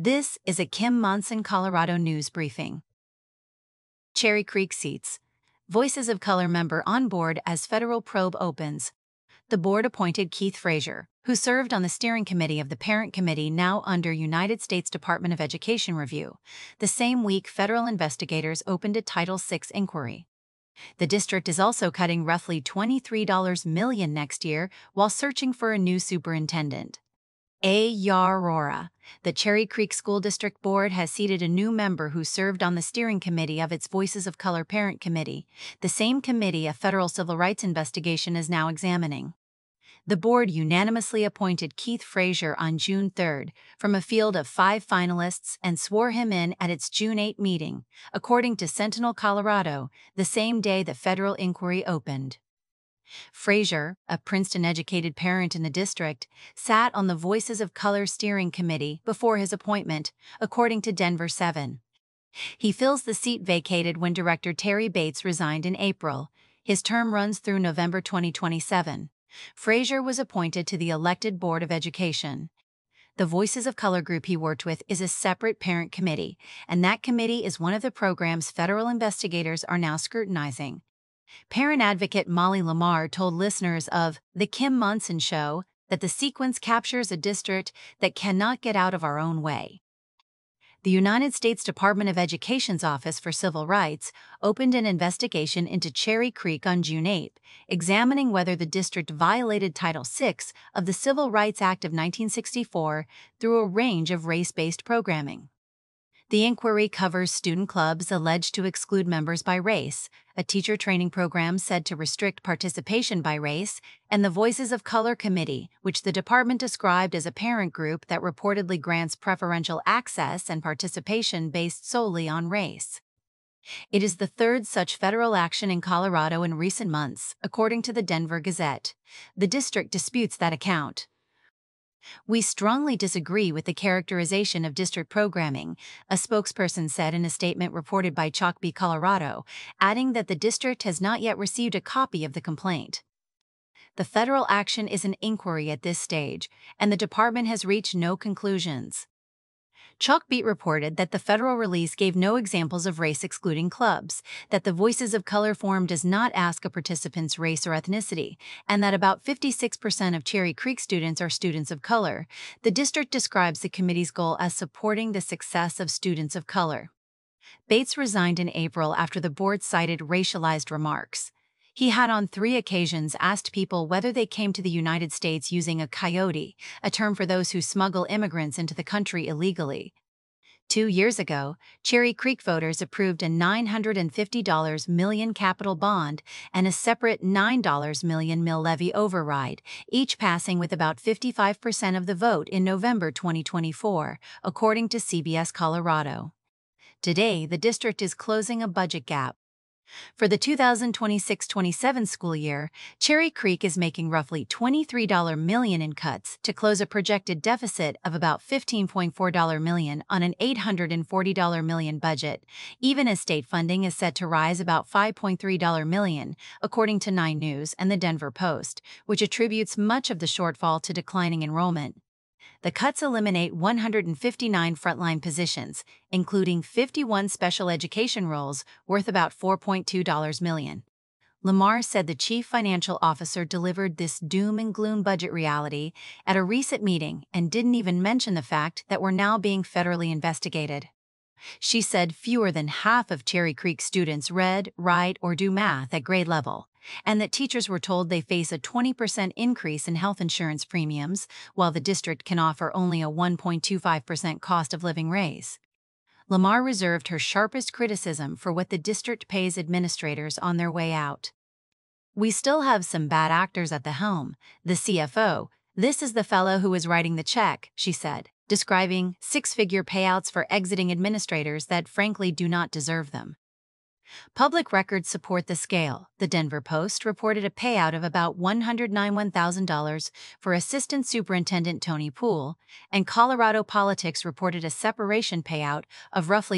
This is a Kim Monson, Colorado news briefing. Cherry Creek seats. Voices of Color member on board as federal probe opens. The board appointed Keith Frazier, who served on the steering committee of the parent committee now under United States Department of Education review. The same week, federal investigators opened a Title VI inquiry. The district is also cutting roughly $23 million next year while searching for a new superintendent. Aurora. The Cherry Creek School District Board has seated a new member who served on the steering committee of its Voices of Color Parent Committee, the same committee a federal civil rights investigation is now examining. The board unanimously appointed Keith Frazier on June 3 from a field of 5 finalists and swore him in at its June 8 meeting, according to Sentinel, Colorado, the same day the federal inquiry opened. Frazier, a Princeton-educated parent in the district, sat on the Voices of Color Steering Committee before his appointment, according to Denver 7. He fills the seat vacated when Director Terry Bates resigned in April. His term runs through November 2027. Frazier was appointed to the elected Board of Education. The Voices of Color group he worked with is a separate parent committee, and that committee is one of the programs federal investigators are now scrutinizing. Parent advocate Molly Lamar told listeners of The Kim Monson Show that the sequence captures a district that cannot get out of our own way. The United States Department of Education's Office for Civil Rights opened an investigation into Cherry Creek on June 8, examining whether the district violated Title VI of the Civil Rights Act of 1964 through a range of race-based programming. The inquiry covers student clubs alleged to exclude members by race, a teacher training program said to restrict participation by race, and the Voices of Color Committee, which the department described as a parent group that reportedly grants preferential access and participation based solely on race. It is the third such federal action in Colorado in recent months, according to the Denver Gazette. The district disputes that account. "We strongly disagree with the characterization of district programming," a spokesperson said in a statement reported by Chalkbee, Colorado, adding that the district has not yet received a copy of the complaint. The federal action is an inquiry at this stage, and the department has reached no conclusions. Chalkbeat reported that the federal release gave no examples of race-excluding clubs, that the Voices of Color forum does not ask a participant's race or ethnicity, and that about 56% of Cherry Creek students are students of color. The district describes the committee's goal as supporting the success of students of color. Bates resigned in April after the board cited racialized remarks. He had on 3 occasions asked people whether they came to the United States using a coyote, a term for those who smuggle immigrants into the country illegally. 2 years ago, Cherry Creek voters approved a $950 million capital bond and a separate $9 million mill levy override, each passing with about 55% of the vote in November 2024, according to CBS Colorado. Today, the district is closing a budget gap. For the 2026-27 school year, Cherry Creek is making roughly $23 million in cuts to close a projected deficit of about $15.4 million on an $840 million budget, even as state funding is set to rise about $5.3 million, according to 9 News and the Denver Post, which attributes much of the shortfall to declining enrollment. The cuts eliminate 159 frontline positions, including 51 special education roles worth about $4.2 million. Lamar said the chief financial officer delivered this doom-and-gloom budget reality at a recent meeting and didn't even mention the fact that we're now being federally investigated. She said fewer than half of Cherry Creek students read, write, or do math at grade level, and that teachers were told they face a 20% increase in health insurance premiums, while the district can offer only a 1.25% cost of living raise. Lamar reserved her sharpest criticism for what the district pays administrators on their way out. "We still have some bad actors at the helm. The CFO, this is the fellow who is writing the check," she said, describing 6-figure payouts for exiting administrators that frankly do not deserve them. Public records support the scale. The Denver Post reported a payout of about $191,000 for Assistant Superintendent Tony Poole, and Colorado Politics reported a separation payout of roughly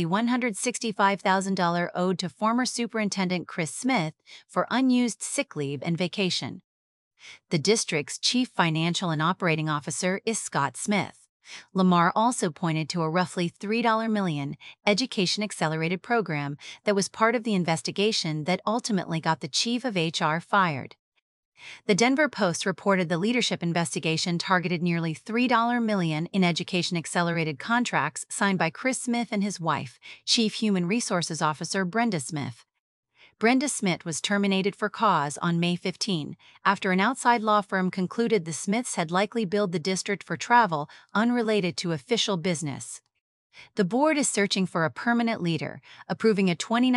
$165,000 owed to former Superintendent Chris Smith for unused sick leave and vacation. The district's chief financial and operating officer is Scott Smith. Lamar also pointed to a roughly $3 million Education Accelerated program that was part of the investigation that ultimately got the chief of HR fired. The Denver Post reported the leadership investigation targeted nearly $3 million in Education Accelerated contracts signed by Chris Smith and his wife, Chief Human Resources Officer Brenda Smith. Brenda Smith was terminated for cause on May 15 after an outside law firm concluded the Smiths had likely billed the district for travel unrelated to official business. The board is searching for a permanent leader, approving a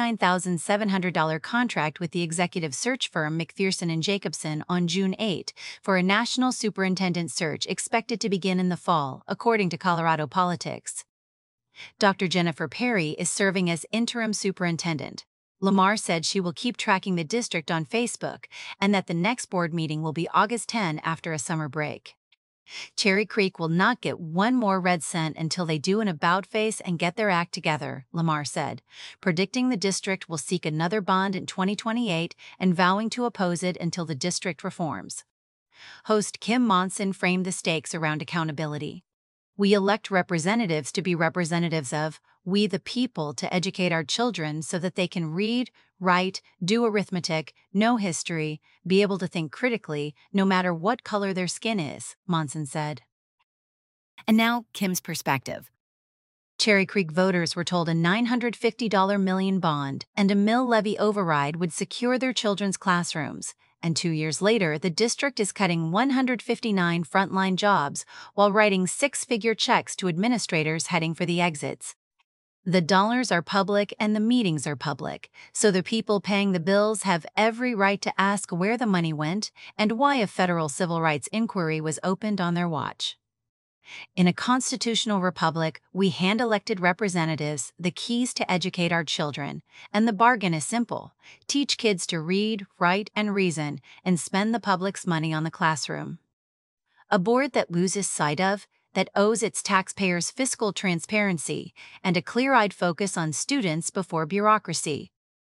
$29,700 contract with the executive search firm McPherson and Jacobson on June 8 for a national superintendent search expected to begin in the fall, according to Colorado Politics. Dr. Jennifer Perry is serving as interim superintendent. Lamar said she will keep tracking the district on Facebook and that the next board meeting will be August 10 after a summer break. Cherry Creek will not get one more red cent until they do an about-face and get their act together, Lamar said, predicting the district will seek another bond in 2028 and vowing to oppose it until the district reforms. Host Kim Monson framed the stakes around accountability. We elect representatives to be representatives of we the people to educate our children so that they can read, write, do arithmetic, know history, be able to think critically, no matter what color their skin is, Monson said. And now, Kim's perspective. Cherry Creek voters were told a $950 million bond and a mill levy override would secure their children's classrooms, and 2 years later, the district is cutting 159 frontline jobs while writing six-figure checks to administrators heading for the exits. The dollars are public and the meetings are public, so the people paying the bills have every right to ask where the money went and why a federal civil rights inquiry was opened on their watch. In a constitutional republic, we hand elected representatives the keys to educate our children, and the bargain is simple: teach kids to read, write, and reason, and spend the public's money on the classroom. A board that loses sight of, that owes its taxpayers fiscal transparency and a clear-eyed focus on students before bureaucracy.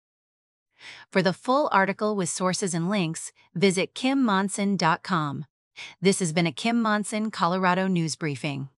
For the full article with sources and links, visit KimMonson.com. This has been a Kim Monson, Colorado News Briefing.